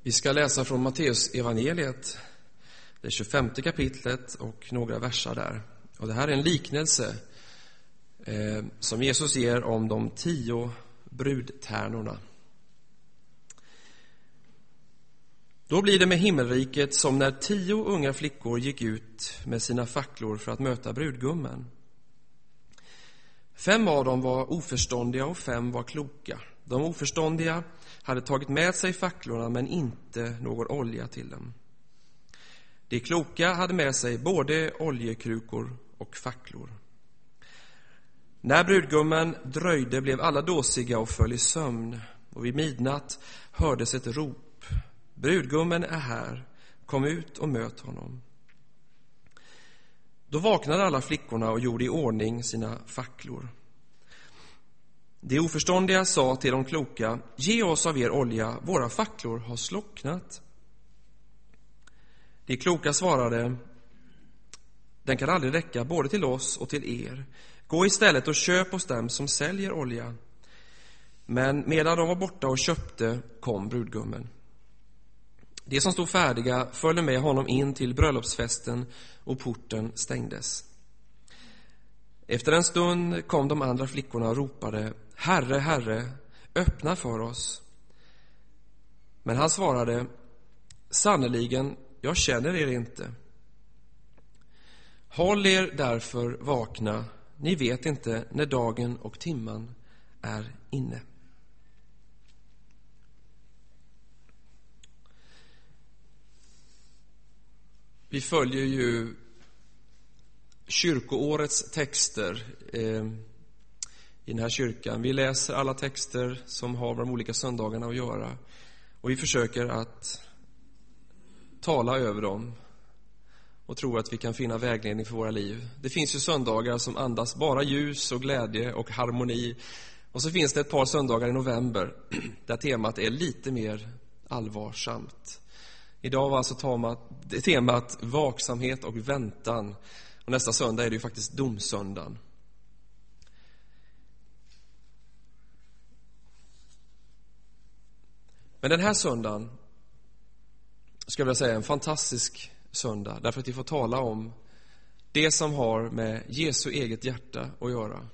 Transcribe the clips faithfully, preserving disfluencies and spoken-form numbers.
Vi ska läsa från Matteus evangeliet, det tjugofemte kapitlet och några versar där. Och det här är en liknelse eh, som Jesus ger om de tio brudtärnorna. Då blir det med himmelriket som när tio unga flickor gick ut med sina facklor för att möta brudgummen. Fem av dem var oförståndiga och fem var kloka. De oförståndiga hade tagit med sig facklorna men inte någon olja till dem. De kloka hade med sig både oljekrukor och facklor. När brudgummen dröjde blev alla dåsiga och föll i sömn, och vid midnatt hördes ett rop: brudgummen är här, kom ut och möt honom. Då vaknade alla flickorna och gjorde i ordning sina facklor. De oförståndiga sa till de kloka: ge oss av er olja, våra facklor har slocknat. De kloka svarade: den kan aldrig räcka både till oss och till er. Gå istället och köp hos dem som säljer olja. Men medan de var borta och köpte kom brudgummen. De som stod färdiga följde med honom in till bröllopsfesten och porten stängdes. Efter en stund kom de andra flickorna och ropade: Herre, Herre, öppna för oss. Men han svarade: sannerligen, jag känner er inte. Håll er därför vakna, ni vet inte när dagen och timman är inne. Vi följer ju kyrkoårets texter eh, i den här kyrkan. Vi läser alla texter som har med de olika söndagarna att göra. Och vi försöker att tala över dem och tror att vi kan finna vägledning för våra liv. Det finns ju söndagar som andas bara ljus och glädje och harmoni. Och så finns det ett par söndagar i november där temat är lite mer allvarsamt. Idag var alltså temat, temat vaksamhet och väntan. Och nästa söndag är det ju faktiskt domsöndagen. Men den här söndagen ska jag vilja säga en fantastisk söndag. Därför att vi får tala om det som har med Jesu eget hjärta att göra.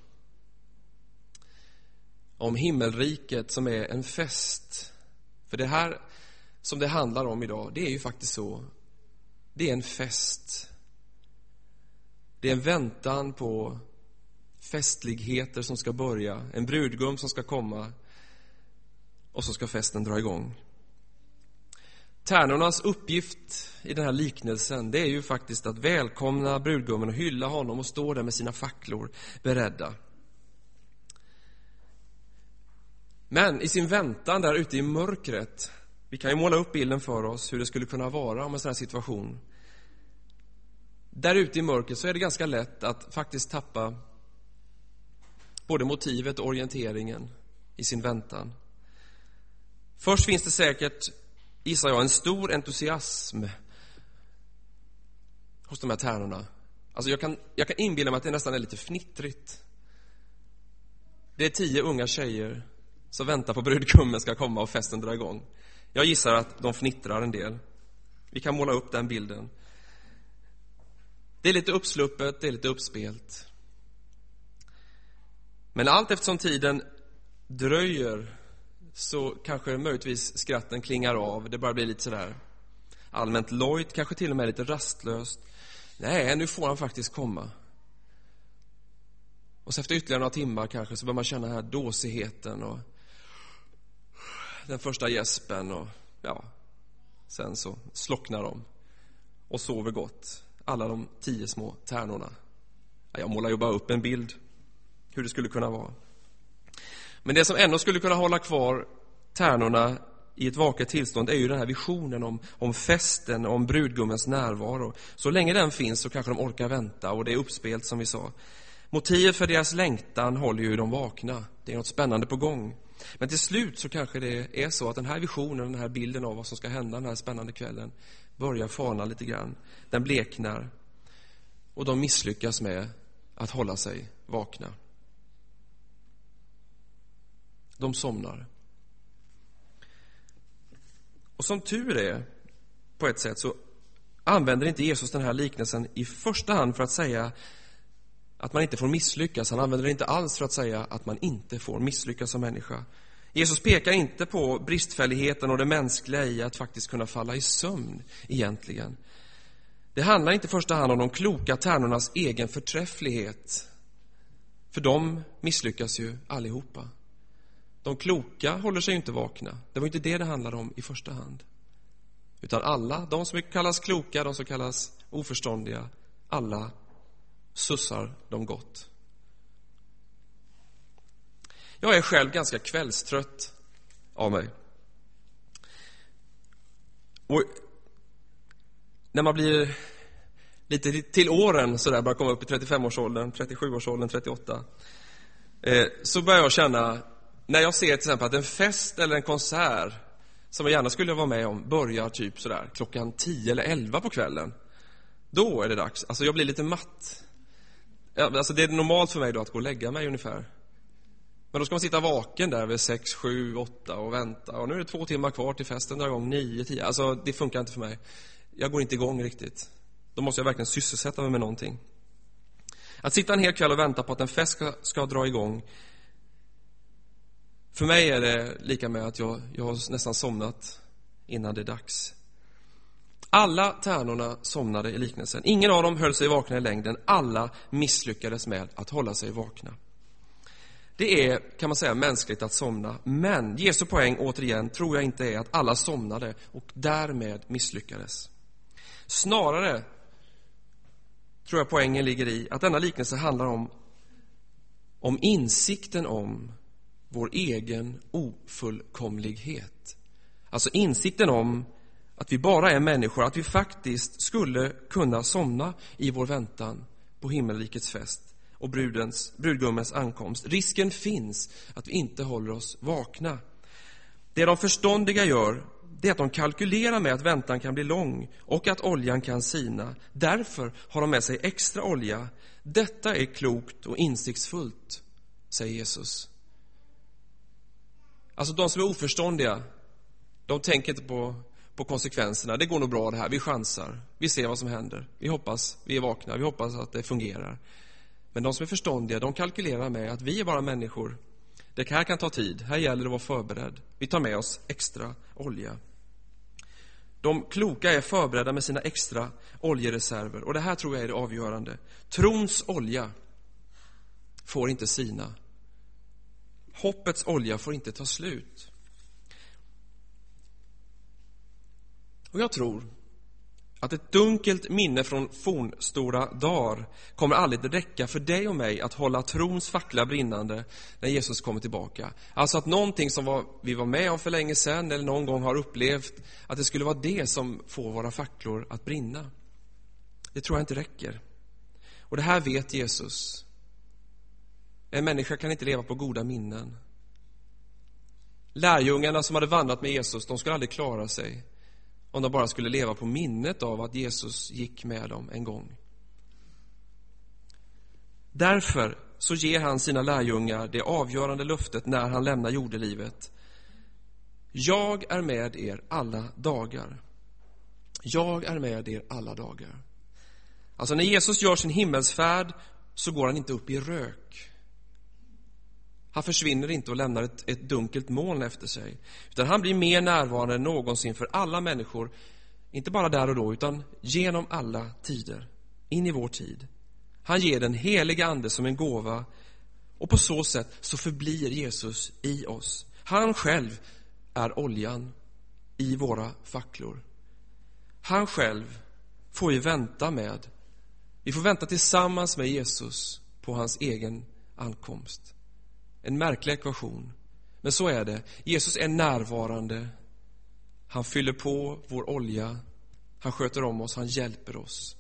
Om himmelriket som är en fest. För det här som det handlar om idag, det är ju faktiskt så. Det är en fest. Det är en väntan på festligheter som ska börja. En brudgum som ska komma. Och så ska festen dra igång. Tärnornas uppgift i den här liknelsen, det är ju faktiskt att välkomna brudgummen och hylla honom och stå där med sina facklor beredda. Men i sin väntan där ute i mörkret, vi kan ju måla upp bilden för oss hur det skulle kunna vara om en sån här situation. Där ute i mörkret så är det ganska lätt att faktiskt tappa både motivet och orienteringen i sin väntan. Först finns det säkert, gissar jag, en stor entusiasm hos de här tärnorna. Alltså jag kan, jag kan inbilla mig att det nästan är lite fnittrigt. Det är tio unga tjejer som väntar på brudgummen ska komma och festen dra igång. Jag gissar att de fnittrar en del. Vi kan måla upp den bilden. Det är lite uppsluppet, det är lite uppspelt. Men allt eftersom tiden dröjer så kanske möjligtvis skratten klingar av. Det bara blir lite sådär allmänt lojt, kanske till och med lite rastlöst. Nej, nu får han faktiskt komma. Och så efter ytterligare några timmar kanske så börjar man känna den här dåsigheten och den första gäspen och ja, sen så slocknar de och sover gott. Alla de tio små tärnorna. Jag målar ju bara upp en bild hur det skulle kunna vara. Men det som ändå skulle kunna hålla kvar tärnorna i ett vaket tillstånd är ju den här visionen om, om festen, om brudgummens närvaro. Så länge den finns så kanske de orkar vänta, och det är uppspelt som vi sa. Motivet för deras längtan håller ju dem vakna. Det är något spännande på gång. Men till slut så kanske det är så att den här visionen, den här bilden av vad som ska hända den här spännande kvällen börjar fana lite grann. Den bleknar och de misslyckas med att hålla sig vakna. De somnar. Och som tur är, på ett sätt, så använder inte Jesus den här liknelsen i första hand för att säga att man inte får misslyckas. Han använder det inte alls för att säga att man inte får misslyckas som människa. Jesus pekar inte på bristfälligheten och det mänskliga i att faktiskt kunna falla i sömn egentligen. Det handlar inte i första hand om de kloka tärnornas egen förträfflighet. För de misslyckas ju allihopa. De kloka håller sig ju inte vakna. Det var inte det det handlade om i första hand. Utan alla, de som kallas kloka, de som kallas oförståndiga, alla sussar de gott. Jag är själv ganska kvällstrött av mig. Och när man blir lite till åren så där, bara komma upp i trettiofemårsåldern, trettiosjuårsåldern, trettioåtta, eh, så börjar jag känna, när jag ser till exempel att en fest eller en konsert som jag gärna skulle vara med om börjar typ sådär klockan tio eller elva på kvällen, då är det dags. Alltså jag blir lite matt. Alltså det är normalt för mig då att gå och lägga mig ungefär. Men då ska man sitta vaken där vid sex, sju, åtta och vänta. Och nu är det två timmar kvar till festen, drar igång nio, tio. Alltså det funkar inte för mig. Jag går inte igång riktigt. Då måste jag verkligen sysselsätta mig med någonting. Att sitta en hel kväll och vänta på att en fest ska, ska dra igång, för mig är det lika med att jag, jag har nästan somnat innan det är dags. Alla tärnorna somnade i liknelsen. Ingen av dem höll sig vakna i längden. Alla misslyckades med att hålla sig vakna. Det är, kan man säga, mänskligt att somna. Men Jesu poäng, återigen, tror jag inte är att alla somnade och därmed misslyckades. Snarare tror jag poängen ligger i att denna liknelse handlar om, om insikten om vår egen ofullkomlighet. Alltså insikten om att vi bara är människor, att vi faktiskt skulle kunna somna i vår väntan på himmelrikets fest och brudens, brudgummens ankomst. Risken finns att vi inte håller oss vakna. Det de förståndiga gör, det är att de kalkylerar med att väntan kan bli lång och att oljan kan sina. Därför har de med sig extra olja. Detta är klokt och insiktsfullt, säger Jesus. Alltså de som är oförståndiga, de tänker inte på, på konsekvenserna. Det går nog bra det här, vi chansar. Vi ser vad som händer. Vi hoppas, vi är vakna, vi hoppas att det fungerar. Men de som är förståndiga, de kalkylerar med att vi är bara människor. Det här kan ta tid, här gäller det att vara förberedd. Vi tar med oss extra olja. De kloka är förberedda med sina extra oljereserver. Och det här tror jag är det avgörande. Trons olja får inte sina. Hoppets olja får inte ta slut. Och jag tror att ett dunkelt minne från fornstora dagar kommer aldrig räcka för dig och mig att hålla trons fackla brinnande när Jesus kommer tillbaka. Alltså att någonting som var, vi var med om för länge sedan eller någon gång har upplevt, att det skulle vara det som får våra facklor att brinna. Det tror jag inte räcker. Och det här vet Jesus. En människa kan inte leva på goda minnen. Lärjungarna som hade vandrat med Jesus, de skulle aldrig klara sig om de bara skulle leva på minnet av att Jesus gick med dem en gång. Därför så ger han sina lärjungar det avgörande löftet när han lämnar jordelivet. Jag är med er alla dagar. Jag är med er alla dagar. Alltså när Jesus gör sin himmelsfärd så går han inte upp i rök. Han försvinner inte och lämnar ett, ett dunkelt moln efter sig. Utan han blir mer närvarande än någonsin för alla människor. Inte bara där och då, utan genom alla tider. In i vår tid. Han ger den heliga ande som en gåva. Och på så sätt så förblir Jesus i oss. Han själv är oljan i våra facklor. Han själv får vi vänta med. Vi får vänta tillsammans med Jesus på hans egen ankomst. En märklig ekvation. Men så är det. Jesus är närvarande. Han fyller på vår olja. Han sköter om oss. Han hjälper oss.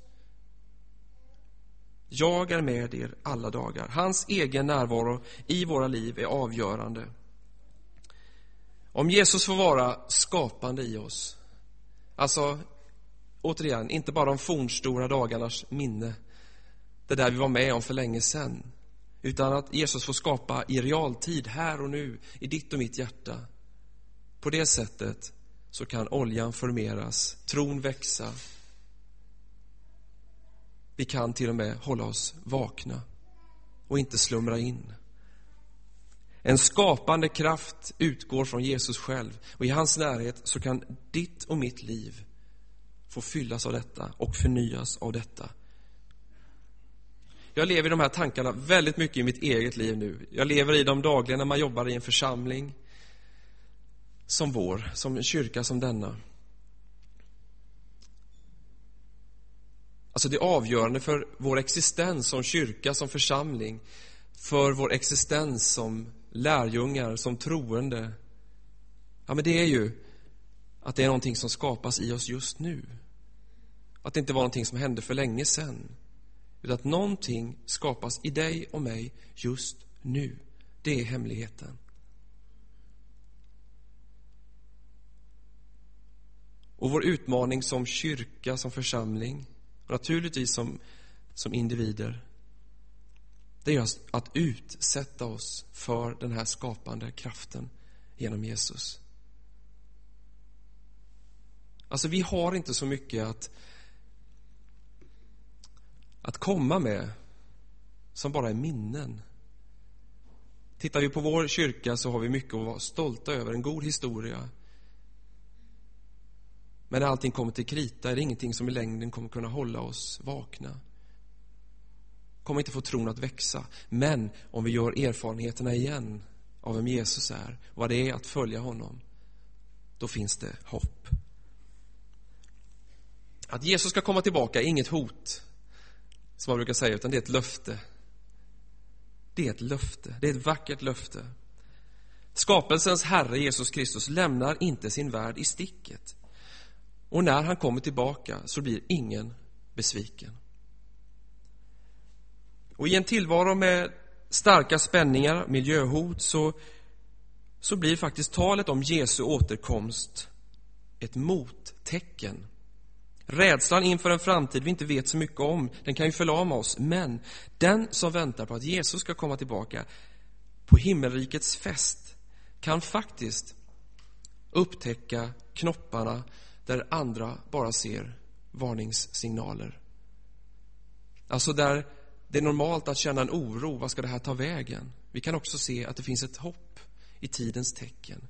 Jag är med er alla dagar. Hans egen närvaro i våra liv är avgörande. Om Jesus får vara skapande i oss. Alltså, återigen, inte bara de fornstora dagarnas minne. Det där vi var med om för länge sedan. Utan att Jesus får skapa i realtid, här och nu, i ditt och mitt hjärta. På det sättet så kan oljan formeras, tron växa. Vi kan till och med hålla oss vakna och inte slumra in. En skapande kraft utgår från Jesus själv, och i hans närhet så kan ditt och mitt liv få fyllas av detta och förnyas av detta. Jag lever i de här tankarna väldigt mycket i mitt eget liv nu. Jag lever i dem dagligen när man jobbar i en församling som vår, som en kyrka som denna. Alltså det avgörande för vår existens som kyrka, som församling, för vår existens som lärjungar, som troende, ja men det är ju att det är någonting som skapas i oss just nu. Att det inte var någonting som hände för länge sedan, utan att någonting skapas i dig och mig just nu. Det är hemligheten. Och vår utmaning som kyrka, som församling, och naturligtvis som, som individer, det är att utsätta oss för den här skapande kraften genom Jesus. Alltså vi har inte så mycket att att komma med som bara är minnen. Tittar vi på vår kyrka så har vi mycket att vara stolta över, en god historia. Men när allting kommer till krita är det ingenting som i längden kommer kunna hålla oss vakna. Kommer inte få tron att växa. Men om vi gör erfarenheterna igen av vem Jesus är, vad det är att följa honom, då finns det hopp. Att Jesus ska komma tillbaka är inget hot, som man brukar säga, utan det är ett löfte. Det är ett löfte. Det är ett vackert löfte. Skapelsens Herre Jesus Kristus lämnar inte sin värld i sticket. Och när han kommer tillbaka så blir ingen besviken. Och i en tillvaro med starka spänningar, miljöhot, så, så blir faktiskt talet om Jesu återkomst ett mottecken. Rädslan inför en framtid vi inte vet så mycket om, den kan ju förlama oss. Men den som väntar på att Jesus ska komma tillbaka på himmelrikets fest kan faktiskt upptäcka knopparna där andra bara ser varningssignaler. Alltså där det är normalt att känna en oro, vad ska det här ta vägen? Vi kan också se att det finns ett hopp i tidens tecken.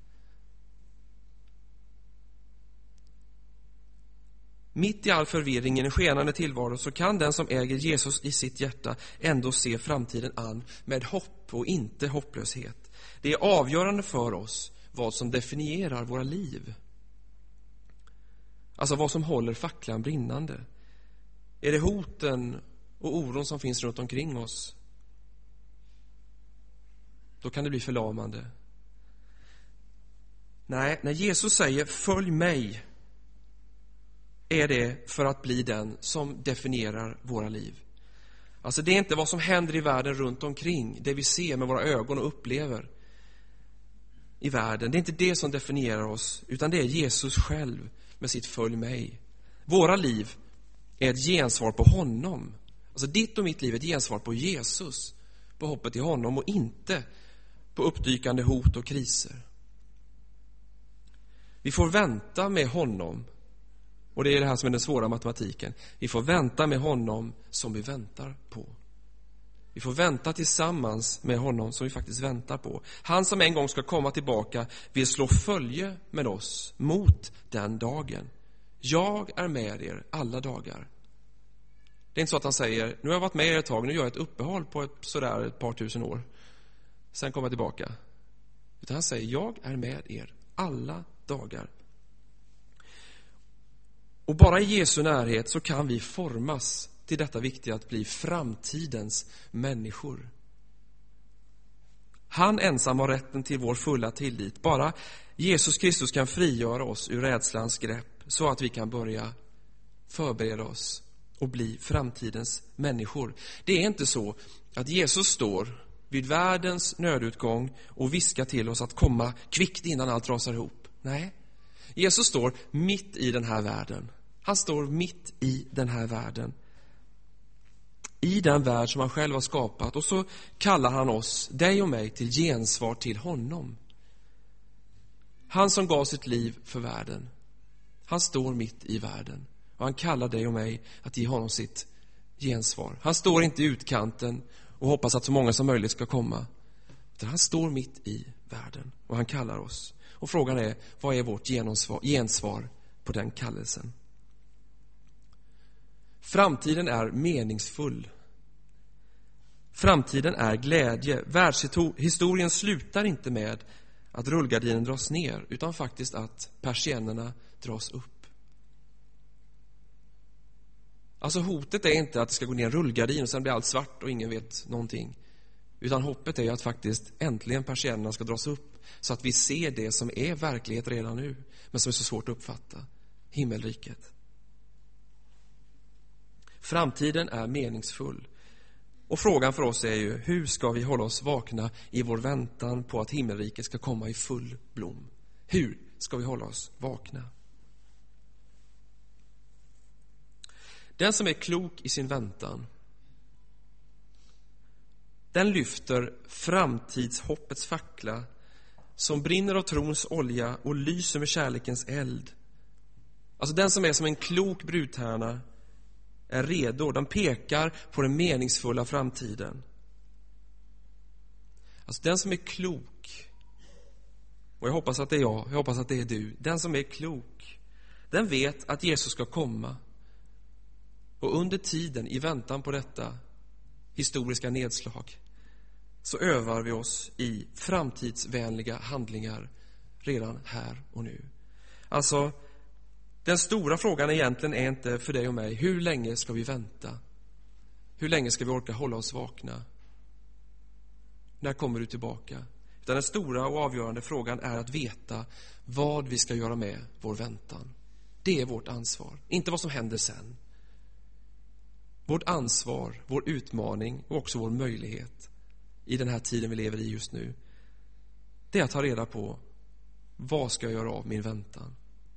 Mitt i all förvirring i en skenande tillvaro så kan den som äger Jesus i sitt hjärta ändå se framtiden an med hopp och inte hopplöshet. Det är avgörande för oss vad som definierar våra liv. Alltså vad som håller facklan brinnande. Är det hoten och oron som finns runt omkring oss? Då kan det bli förlamande. Nej, när Jesus säger följ mig, är det för att bli den som definierar våra liv. Alltså det är inte vad som händer i världen runt omkring, det vi ser med våra ögon och upplever i världen. Det är inte det som definierar oss, utan det är Jesus själv med sitt följ mig. Våra liv är ett gensvar på honom. Alltså ditt och mitt liv är ett gensvar på Jesus, på hoppet i honom, och inte på uppdykande hot och kriser. Vi får vänta med honom. Och det är det här som är den svåra matematiken. Vi får vänta med honom som vi väntar på. Vi får vänta tillsammans med honom som vi faktiskt väntar på. Han som en gång ska komma tillbaka vill slå följe med oss mot den dagen. Jag är med er alla dagar. Det är inte så att han säger, nu har jag varit med er ett tag, nu gör jag ett uppehåll på ett, sådär ett par tusen år. Sen kommer jag tillbaka. Utan han säger, jag är med er alla dagar. Och bara i Jesu närhet så kan vi formas till detta viktiga att bli framtidens människor. Han ensam har rätten till vår fulla tillit. Bara Jesus Kristus kan frigöra oss ur rädslans grepp så att vi kan börja förbereda oss och bli framtidens människor. Det är inte så att Jesus står vid världens nödutgång och viskar till oss att komma kvickt innan allt rasar ihop. Nej, Jesus står mitt i den här världen. Han står mitt i den här världen. I den värld som han själv har skapat. Och så kallar han oss, dig och mig, till gensvar till honom. Han som gav sitt liv för världen. Han står mitt i världen. Och han kallar dig och mig att ge honom sitt gensvar. Han står inte i utkanten och hoppas att så många som möjligt ska komma. Utan han står mitt i världen och han kallar oss. Och frågan är, vad är vårt gensvar, gensvar på den kallelsen? Framtiden är meningsfull. Framtiden är glädje. Världshistorien slutar inte med att rullgardinen dras ner, utan faktiskt att persiennerna dras upp. Alltså hotet är inte att det ska gå ner en rullgardin och sen blir allt svart och ingen vet någonting. Utan hoppet är ju att faktiskt äntligen persiennerna ska dras upp så att vi ser det som är verklighet redan nu, men som är så svårt att uppfatta. Himmelriket. Framtiden är meningsfull. Och frågan för oss är ju, hur ska vi hålla oss vakna i vår väntan på att himmelriket ska komma i full blom? Hur ska vi hålla oss vakna? Den som är klok i sin väntan, den lyfter framtidshoppets fackla som brinner av trons olja och lyser med kärlekens eld. Alltså den som är som en klok brudtärna är redo. Den pekar på den meningsfulla framtiden. Alltså den som är klok, och jag hoppas att det är jag, jag hoppas att det är du. Den som är klok, den vet att Jesus ska komma. Och under tiden, i väntan på detta historiska nedslag, så övar vi oss i framtidsvänliga handlingar redan här och nu. Alltså, den stora frågan egentligen är inte för dig och mig, hur länge ska vi vänta? Hur länge ska vi orka hålla oss vakna? När kommer du tillbaka? Utan den stora och avgörande frågan är att veta vad vi ska göra med vår väntan. Det är vårt ansvar, inte vad som händer sen. Vårt ansvar, vår utmaning och också vår möjlighet i den här tiden vi lever i just nu, det är att ta reda på, vad ska jag göra av min väntan?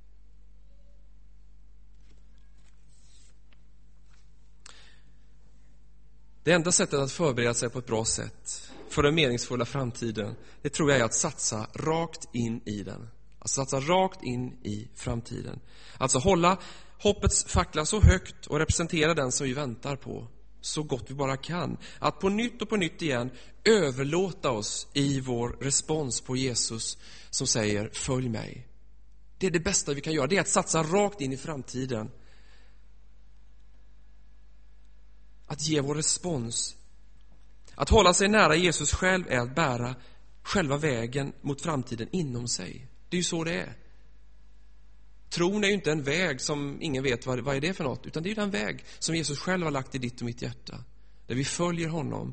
Det enda sättet att förbereda sig på ett bra sätt för den meningsfulla framtiden, det tror jag är att satsa rakt in i den. Att satsa rakt in i framtiden. Alltså hålla hoppets fackla så högt och representera den som vi väntar på så gott vi bara kan. Att på nytt och på nytt igen överlåta oss i vår respons på Jesus som säger, följ mig. Det är det bästa vi kan göra, det är att satsa rakt in i framtiden. Att ge vår respons. Att hålla sig nära Jesus själv är att bära själva vägen mot framtiden inom sig. Det är ju så det är. Tron är ju inte en väg som ingen vet vad, vad är det för något, utan det är ju den väg som Jesus själv har lagt i ditt och mitt hjärta. Där vi följer honom.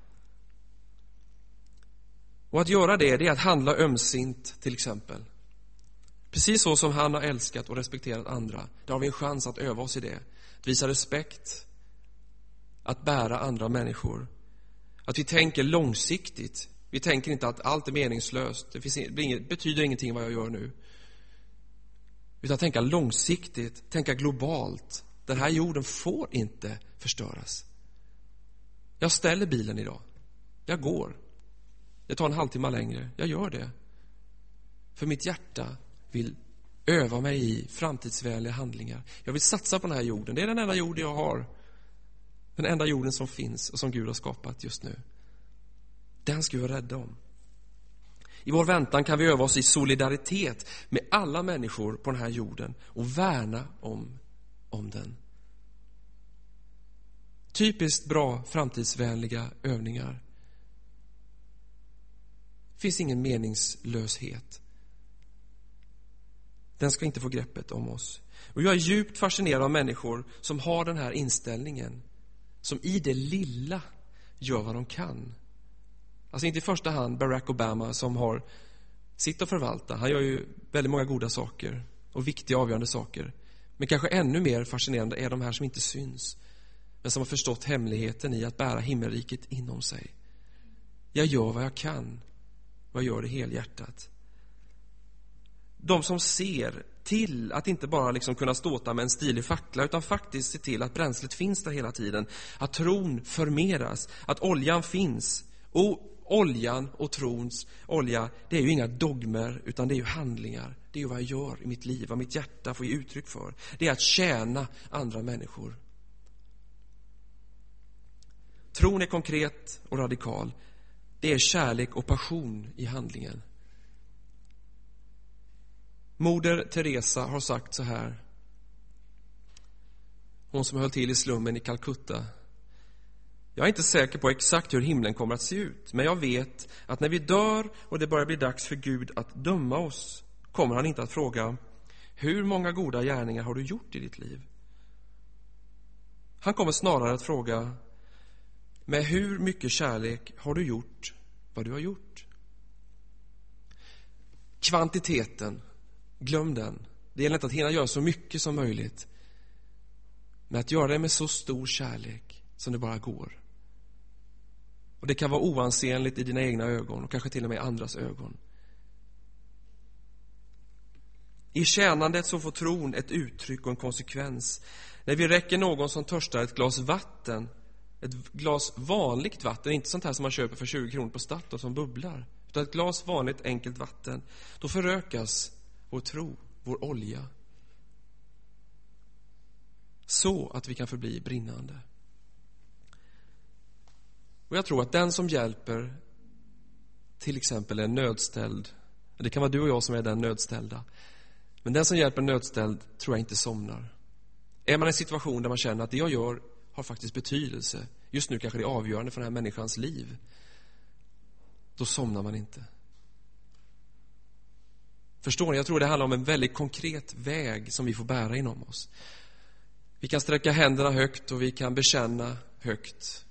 Och att göra det, det är att handla ömsint till exempel. Precis så som han har älskat och respekterat andra. Där har vi en chans att öva oss i det. Att visa respekt. Att bära andra människor. Att vi tänker långsiktigt. Vi tänker inte att allt är meningslöst. Det, finns inget, det betyder ingenting vad jag gör nu. Utan tänka långsiktigt, tänka globalt. Den här jorden får inte förstöras. Jag ställer bilen idag. Jag går. Det tar en halvtimme längre. Jag gör det. För mitt hjärta vill öva mig i framtidsvänliga handlingar. Jag vill satsa på den här jorden. Det är den enda jorden jag har. Den enda jorden som finns och som Gud har skapat just nu. Den ska vi vara rädda om. I vår väntan kan vi öva oss i solidaritet med alla människor på den här jorden och värna om, om den. Typiskt bra framtidsvänliga övningar. Det finns ingen meningslöshet. Den ska inte få greppet om oss. Och jag är djupt fascinerad av människor som har den här inställningen. Som i det lilla gör vad de kan. Alltså inte i första hand Barack Obama som har sitt att förvalta. Han gör ju väldigt många goda saker och viktiga avgörande saker. Men kanske ännu mer fascinerande är de här som inte syns. Men som har förstått hemligheten i att bära himmelriket inom sig. Jag gör vad jag kan. Vad gör det helhjärtat? De som ser till att inte bara liksom kunna ståta med en stilig fackla utan faktiskt se till att bränslet finns där hela tiden. Att tron förmeras. Att oljan finns. Och oljan och trons olja, det är ju inga dogmer, utan det är ju handlingar. Det är ju vad jag gör i mitt liv, vad mitt hjärta får ge uttryck för. Det är att tjäna andra människor. Tron är konkret och radikal. Det är kärlek och passion i handlingen. Moder Teresa har sagt så här. Hon som höll till i slummen i Calcutta. Jag är inte säker på exakt hur himlen kommer att se ut, men jag vet att när vi dör och det börjar bli dags för Gud att döma oss, kommer han inte att fråga: hur många goda gärningar har du gjort i ditt liv? Han kommer snarare att fråga: med hur mycket kärlek har du gjort vad du har gjort? Kvantiteten, glöm den. Det gäller inte att hinna göra så mycket som möjligt, men att göra det med så stor kärlek som det bara går. Och det kan vara oansenligt i dina egna ögon och kanske till och med i andras ögon. I tjänandet så får tron ett uttryck och en konsekvens. När vi räcker någon som törstar ett glas vatten, ett glas vanligt vatten, inte sånt här som man köper för tjugo kronor på Statoil som bubblar, utan ett glas vanligt enkelt vatten, då förökas vår tro, vår olja, så att vi kan förbli brinnande. Och jag tror att den som hjälper till exempel en nödställd, det kan vara du och jag som är den nödställda, men den som hjälper en nödställd tror jag inte somnar. Är man i en situation där man känner att det jag gör har faktiskt betydelse, just nu kanske det är avgörande för den här människans liv, då somnar man inte. Förstår ni? Jag tror det handlar om en väldigt konkret väg som vi får bära inom oss. Vi kan sträcka händerna högt och vi kan bekänna högt.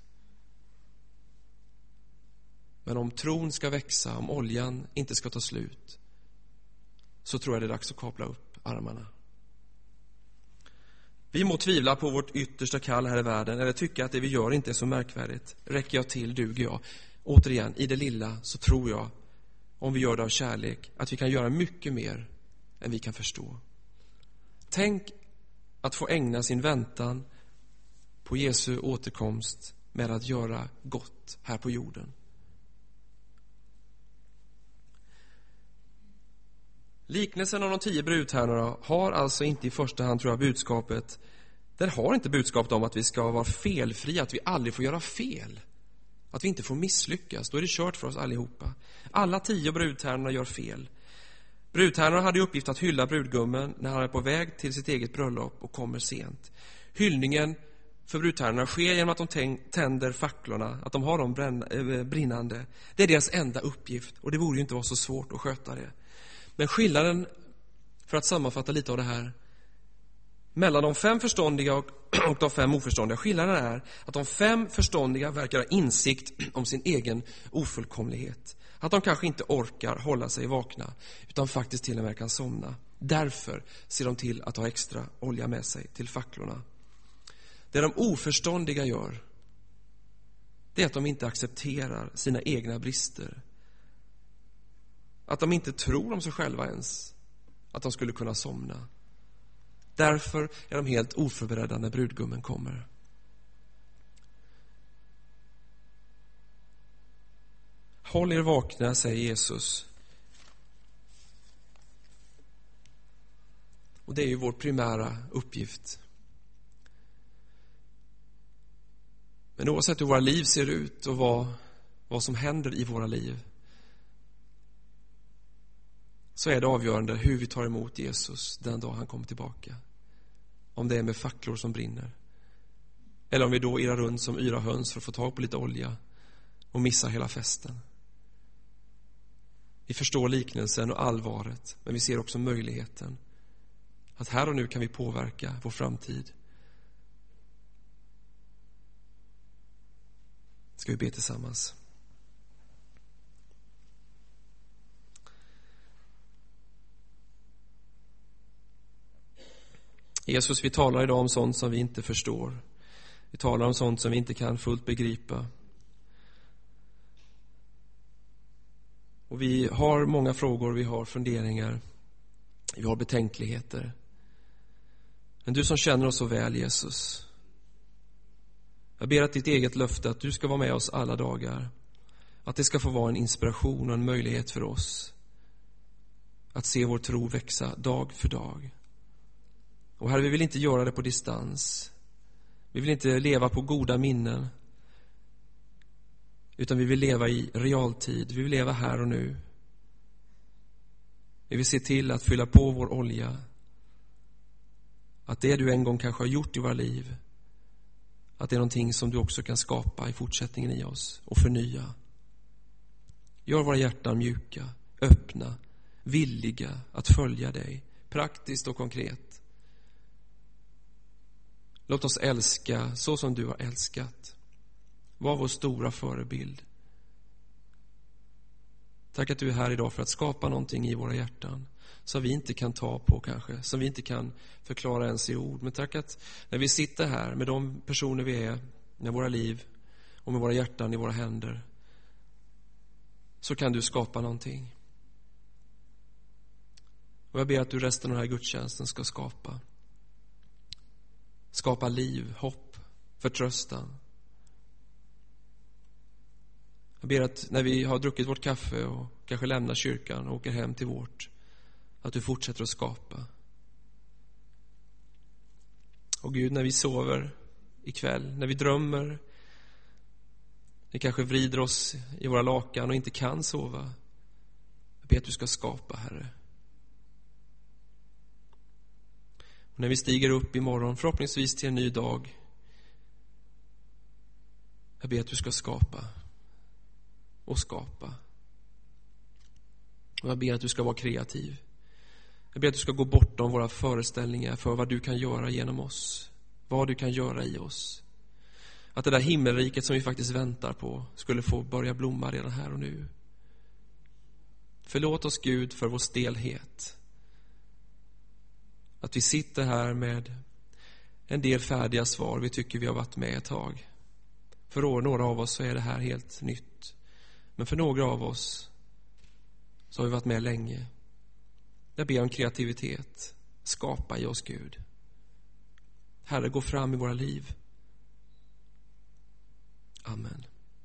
Men om tron ska växa, om oljan inte ska ta slut, så tror jag det är dags att kapla upp armarna. Vi må tvivla på vårt yttersta kall här i världen, eller tycka att det vi gör inte är så märkvärdigt. Räcker jag till, duger jag. Återigen, i det lilla så tror jag, om vi gör det av kärlek, att vi kan göra mycket mer än vi kan förstå. Tänk att få ägna sin väntan på Jesu återkomst med att göra gott här på jorden. Liknelsen av de tio brudtärnorna har alltså inte i första hand, tror jag, budskapet. Den har inte budskapet om att vi ska vara felfria, att vi aldrig får göra fel, att vi inte får misslyckas. Då är det kört för oss allihopa. Alla tio brudtärnorna gör fel. Brudtärnorna hade i uppgift att hylla brudgummen när han är på väg till sitt eget bröllop och kommer sent. Hyllningen för brudtärnorna sker genom att de tänder facklorna, att de har dem brinnande. Det är deras enda uppgift, och det borde ju inte vara så svårt att sköta det. Men skillnaden, för att sammanfatta lite av det här, mellan de fem förståndiga och, och de fem oförståndiga, skillnaden är att de fem förståndiga verkar ha insikt om sin egen ofullkomlighet. Att de kanske inte orkar hålla sig vakna, utan faktiskt till och med kan somna. Därför ser de till att ha extra olja med sig till facklorna. Det de oförståndiga gör, det är att de inte accepterar sina egna brister. Att de inte tror om sig själva ens att de skulle kunna somna. Därför är de helt oförberedda när brudgummen kommer. Håll er vakna, säger Jesus. Och det är ju vår primära uppgift. Men oavsett hur våra liv ser ut och vad, vad som händer i våra liv, så är det avgörande hur vi tar emot Jesus den dag han kommer tillbaka. Om det är med facklor som brinner, eller om vi då irrar runt som yra höns för att få tag på lite olja och missar hela festen. Vi förstår liknelsen och allvaret, men vi ser också möjligheten att här och nu kan vi påverka vår framtid. Ska vi be tillsammans? Jesus, vi talar idag om sånt som vi inte förstår. Vi talar om sånt som vi inte kan fullt begripa. Och vi har många frågor, vi har funderingar, vi har betänkligheter. Men du som känner oss så väl, Jesus, jag ber att ditt eget löfte att du ska vara med oss alla dagar Att det ska få vara en inspiration och en möjlighet för oss att se vår tro växa dag för dag. Och Herre, vi vill inte göra det på distans. Vi vill inte leva på goda minnen. Utan vi vill leva i realtid. Vi vill leva här och nu. Vi vill se till att fylla på vår olja. Att det du en gång kanske har gjort i våra liv, att det är någonting som du också kan skapa i fortsättningen i oss och förnya. Gör våra hjärtan mjuka, öppna, villiga att följa dig, praktiskt och konkret. Låt oss älska så som du har älskat. Var vår stora förebild. Tack att du är här idag för att skapa någonting i våra hjärtan som vi inte kan ta på kanske, som vi inte kan förklara ens i ord. Men tack att när vi sitter här med de personer vi är, med våra liv och med våra hjärtan i våra händer, så kan du skapa någonting. Och jag ber att du resten av den här gudstjänsten ska skapa. Skapa liv, hopp, förtröstan. Jag ber att när vi har druckit vårt kaffe och kanske lämnar kyrkan och åker hem till vårt, att du fortsätter att skapa. Och Gud, när vi sover ikväll, när vi drömmer, vi kanske vrider oss i våra lakan och inte kan sova, jag ber att du ska skapa, Herre. Och när vi stiger upp imorgon, förhoppningsvis till en ny dag, jag ber att du ska skapa och skapa. Och jag ber att du ska vara kreativ. Jag ber att du ska gå bortom våra föreställningar för vad du kan göra genom oss. Vad du kan göra i oss. Att det där himmelriket som vi faktiskt väntar på skulle få börja blomma redan här och nu. Förlåt oss, Gud, för vår stelhet. Att vi sitter här med en del färdiga svar. Vi tycker vi har varit med ett tag. För några av oss så är det här helt nytt. Men för några av oss så har vi varit med länge. Jag ber om kreativitet. Skapa i oss, Gud. Herre, gå fram i våra liv. Amen.